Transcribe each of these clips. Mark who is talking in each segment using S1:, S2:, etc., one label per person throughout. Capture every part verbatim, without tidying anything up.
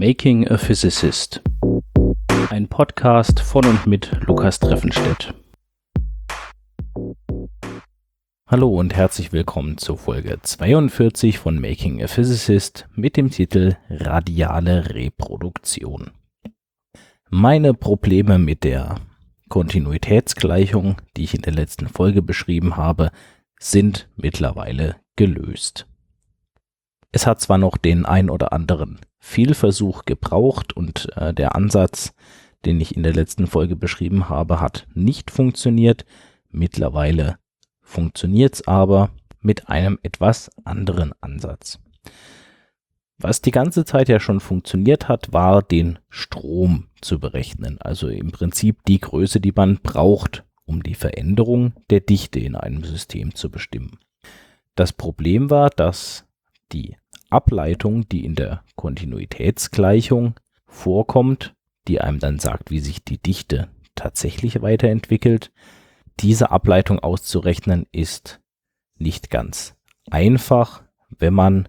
S1: Making a Physicist. Ein Podcast von und mit Lukas Treffenstedt. Hallo und herzlich willkommen zur Folge zweiundvierzig von Making a Physicist mit dem Titel Radiale Reproduktion. Meine Probleme mit der Kontinuitätsgleichung, die ich in der letzten Folge beschrieben habe, sind mittlerweile gelöst. Es hat zwar noch den ein oder anderen Fehlversuch gebraucht und äh, der Ansatz, den ich in der letzten Folge beschrieben habe, hat nicht funktioniert. Mittlerweile funktioniert es aber mit einem etwas anderen Ansatz. Was die ganze Zeit ja schon funktioniert hat, war den Strom zu berechnen, also im Prinzip die Größe, die man braucht, um die Veränderung der Dichte in einem System zu bestimmen. Das Problem war, dass die Ableitung, die in der Kontinuitätsgleichung vorkommt, die einem dann sagt, wie sich die Dichte tatsächlich weiterentwickelt, diese Ableitung auszurechnen ist nicht ganz einfach, wenn man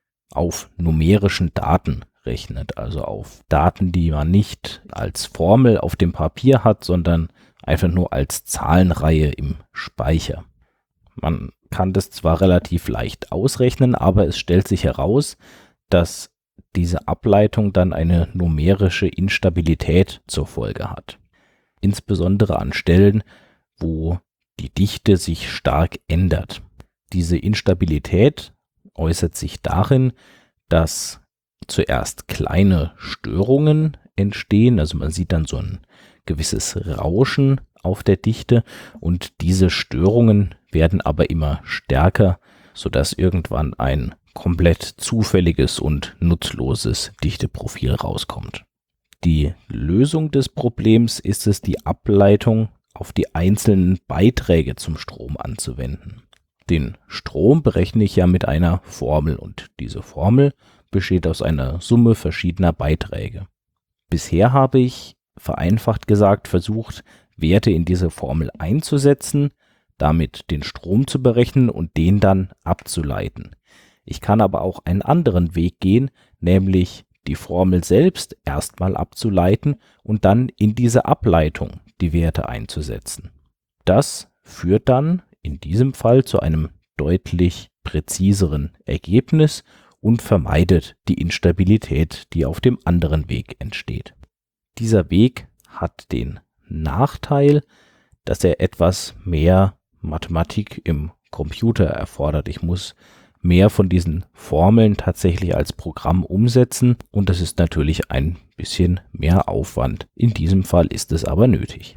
S1: auf numerischen Daten rechnet, also auf Daten, die man nicht als Formel auf dem Papier hat, sondern einfach nur als Zahlenreihe im Speicher. Man kann das zwar relativ leicht ausrechnen, aber es stellt sich heraus, dass diese Ableitung dann eine numerische Instabilität zur Folge hat. Insbesondere an Stellen, wo die Dichte sich stark ändert. Diese Instabilität äußert sich darin, dass zuerst kleine Störungen entstehen, also man sieht dann so ein gewisses Rauschen auf der Dichte und diese Störungen werden aber immer stärker, sodass irgendwann ein komplett zufälliges und nutzloses Dichteprofil rauskommt. Die Lösung des Problems ist es, die Ableitung auf die einzelnen Beiträge zum Strom anzuwenden. Den Strom berechne ich ja mit einer Formel und diese Formel besteht aus einer Summe verschiedener Beiträge. Bisher habe ich, vereinfacht gesagt, versucht, Werte in diese Formel einzusetzen, damit den Strom zu berechnen und den dann abzuleiten. Ich kann aber auch einen anderen Weg gehen, nämlich die Formel selbst erstmal abzuleiten und dann in diese Ableitung die Werte einzusetzen. Das führt dann in diesem Fall zu einem deutlich präziseren Ergebnis und vermeidet die Instabilität, die auf dem anderen Weg entsteht. Dieser Weg hat den Nachteil, dass er etwas mehr Mathematik im Computer erfordert. Ich muss mehr von diesen Formeln tatsächlich als Programm umsetzen und das ist natürlich ein bisschen mehr Aufwand. In diesem Fall ist es aber nötig.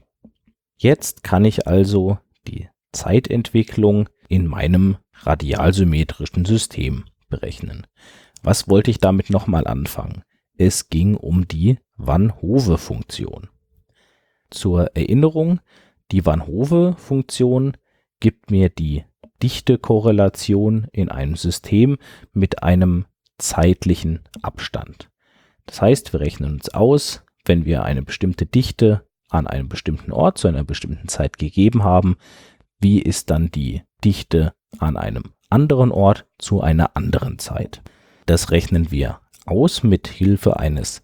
S1: Jetzt kann ich also die Zeitentwicklung in meinem radialsymmetrischen System berechnen. Was wollte ich damit nochmal anfangen? Es ging um die Van Hove-Funktion. Zur Erinnerung, die Van Hove-Funktion gibt mir die Dichtekorrelation in einem System mit einem zeitlichen Abstand. Das heißt, wir rechnen uns aus, wenn wir eine bestimmte Dichte an einem bestimmten Ort zu einer bestimmten Zeit gegeben haben, wie ist dann die Dichte an einem anderen Ort zu einer anderen Zeit. Das rechnen wir aus mit Hilfe eines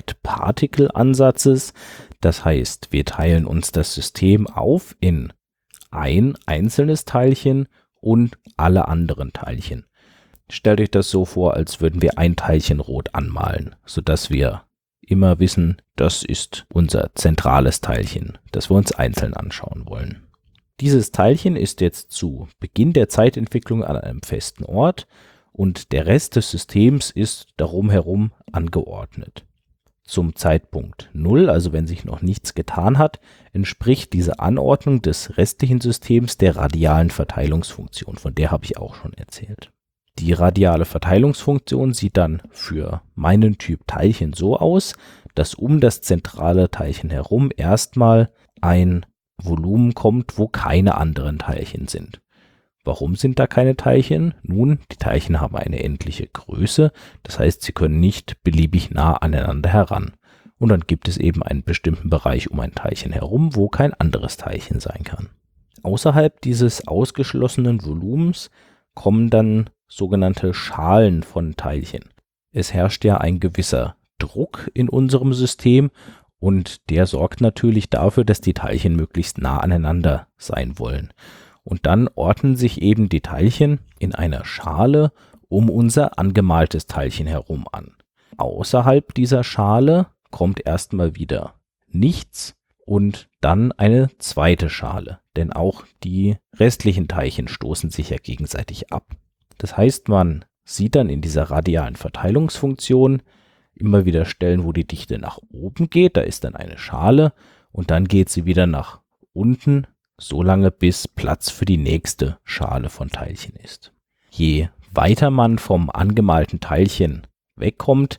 S1: Tagged-Particle-Ansatzes. Das heißt, wir teilen uns das System auf in ein einzelnes Teilchen und alle anderen Teilchen. Stellt euch das so vor, als würden wir ein Teilchen rot anmalen, sodass wir immer wissen, das ist unser zentrales Teilchen, das wir uns einzeln anschauen wollen. Dieses Teilchen ist jetzt zu Beginn der Zeitentwicklung an einem festen Ort und der Rest des Systems ist darum herum angeordnet. Zum Zeitpunkt null, also wenn sich noch nichts getan hat, entspricht diese Anordnung des restlichen Systems der radialen Verteilungsfunktion, von der habe ich auch schon erzählt. Die radiale Verteilungsfunktion sieht dann für meinen Typ Teilchen so aus, dass um das zentrale Teilchen herum erstmal ein Volumen kommt, wo keine anderen Teilchen sind. Warum sind da keine Teilchen? Nun, die Teilchen haben eine endliche Größe, das heißt, sie können nicht beliebig nah aneinander heran. Und dann gibt es eben einen bestimmten Bereich um ein Teilchen herum, wo kein anderes Teilchen sein kann. Außerhalb dieses ausgeschlossenen Volumens kommen dann sogenannte Schalen von Teilchen. Es herrscht ja ein gewisser Druck in unserem System und der sorgt natürlich dafür, dass die Teilchen möglichst nah aneinander sein wollen. Und dann ordnen sich eben die Teilchen in einer Schale um unser angemaltes Teilchen herum an. Außerhalb dieser Schale kommt erstmal wieder nichts und dann eine zweite Schale, denn auch die restlichen Teilchen stoßen sich ja gegenseitig ab. Das heißt, man sieht dann in dieser radialen Verteilungsfunktion immer wieder Stellen, wo die Dichte nach oben geht, da ist dann eine Schale und dann geht sie wieder nach unten, solange bis Platz für die nächste Schale von Teilchen ist. Je weiter man vom angemalten Teilchen wegkommt,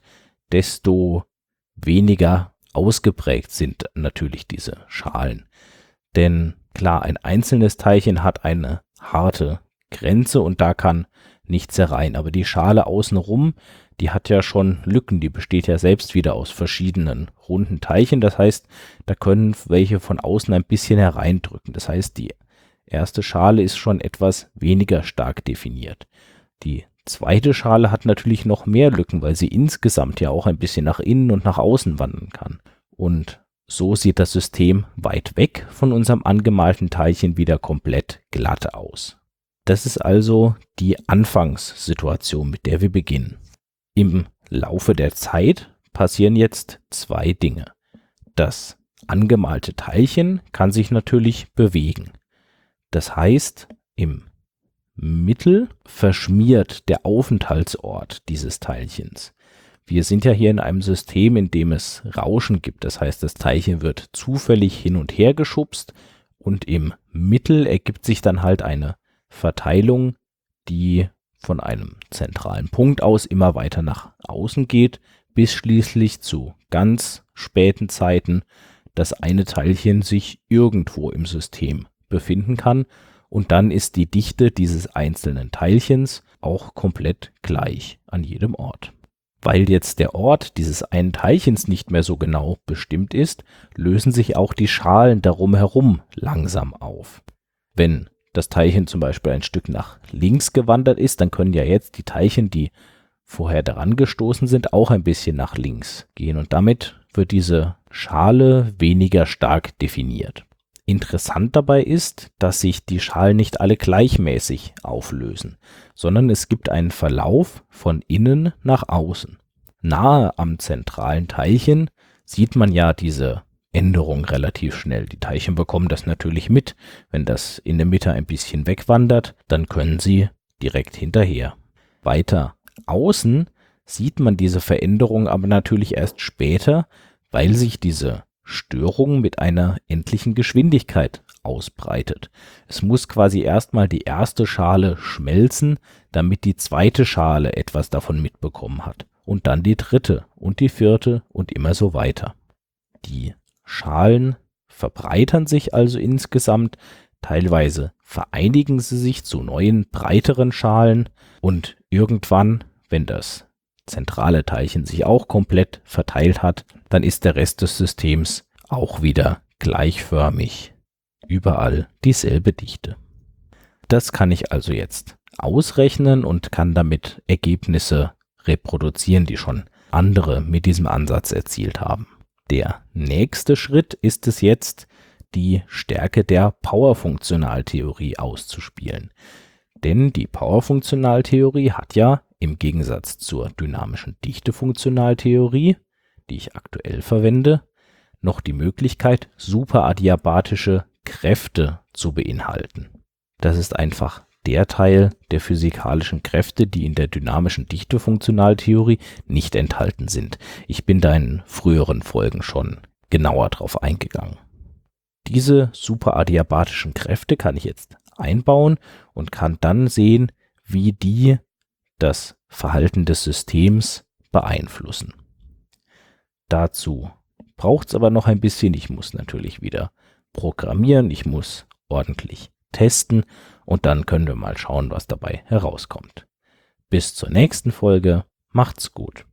S1: desto weniger ausgeprägt sind natürlich diese Schalen. Denn klar, ein einzelnes Teilchen hat eine harte Grenze und da kann nichts herein. Aber die Schale außenrum, die hat ja schon Lücken, die besteht ja selbst wieder aus verschiedenen runden Teilchen. Das heißt, da können welche von außen ein bisschen hereindrücken. Das heißt, die erste Schale ist schon etwas weniger stark definiert. Die zweite Schale hat natürlich noch mehr Lücken, weil sie insgesamt ja auch ein bisschen nach innen und nach außen wandern kann. Und so sieht das System weit weg von unserem angemalten Teilchen wieder komplett glatt aus. Das ist also die Anfangssituation, mit der wir beginnen. Im Laufe der Zeit passieren jetzt zwei Dinge. Das angemalte Teilchen kann sich natürlich bewegen. Das heißt, im Mittel verschmiert der Aufenthaltsort dieses Teilchens. Wir sind ja hier in einem System, in dem es Rauschen gibt. Das heißt, das Teilchen wird zufällig hin und her geschubst und im Mittel ergibt sich dann halt eine Verteilung, die von einem zentralen Punkt aus immer weiter nach außen geht, bis schließlich zu ganz späten Zeiten das eine Teilchen sich irgendwo im System befinden kann. Und dann ist die Dichte dieses einzelnen Teilchens auch komplett gleich an jedem Ort. Weil jetzt der Ort dieses einen Teilchens nicht mehr so genau bestimmt ist, lösen sich auch die Schalen darum herum langsam auf. Wenn das Teilchen zum Beispiel ein Stück nach links gewandert ist, dann können ja jetzt die Teilchen, die vorher daran gestoßen sind, auch ein bisschen nach links gehen. Und damit wird diese Schale weniger stark definiert. Interessant dabei ist, dass sich die Schalen nicht alle gleichmäßig auflösen, sondern es gibt einen Verlauf von innen nach außen. Nahe am zentralen Teilchen sieht man ja diese Änderung relativ schnell. Die Teilchen bekommen das natürlich mit. Wenn das in der Mitte ein bisschen wegwandert, dann können sie direkt hinterher. Weiter außen sieht man diese Veränderung aber natürlich erst später, weil sich diese Störung mit einer endlichen Geschwindigkeit ausbreitet. Es muss quasi erstmal die erste Schale schmelzen, damit die zweite Schale etwas davon mitbekommen hat. Und dann die dritte und die vierte und immer so weiter. Die Schalen verbreitern sich also insgesamt, teilweise vereinigen sie sich zu neuen, breiteren Schalen und irgendwann, wenn das zentrale Teilchen sich auch komplett verteilt hat, dann ist der Rest des Systems auch wieder gleichförmig, überall dieselbe Dichte. Das kann ich also jetzt ausrechnen und kann damit Ergebnisse reproduzieren, die schon andere mit diesem Ansatz erzielt haben. Der nächste Schritt ist es jetzt, die Stärke der Powerfunktionaltheorie auszuspielen. Denn die Powerfunktionaltheorie hat ja im Gegensatz zur dynamischen Dichtefunktionaltheorie, die ich aktuell verwende, noch die Möglichkeit, superadiabatische Kräfte zu beinhalten. Das ist einfach der Teil der physikalischen Kräfte, die in der dynamischen Dichtefunktionaltheorie nicht enthalten sind. Ich bin da in früheren Folgen schon genauer drauf eingegangen. Diese superadiabatischen Kräfte kann ich jetzt einbauen und kann dann sehen, wie die das Verhalten des Systems beeinflussen. Dazu braucht es aber noch ein bisschen. Ich muss natürlich wieder programmieren, ich muss ordentlich testen und dann können wir mal schauen, was dabei herauskommt. Bis zur nächsten Folge. Macht's gut.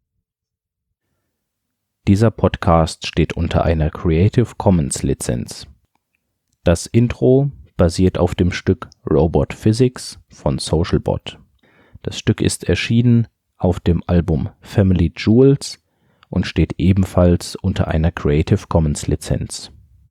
S1: Dieser Podcast steht unter einer Creative Commons Lizenz. Das Intro basiert auf dem Stück Robot Physics von Socialbot. Das Stück ist erschienen auf dem Album Family Jewels und steht ebenfalls unter einer Creative Commons Lizenz.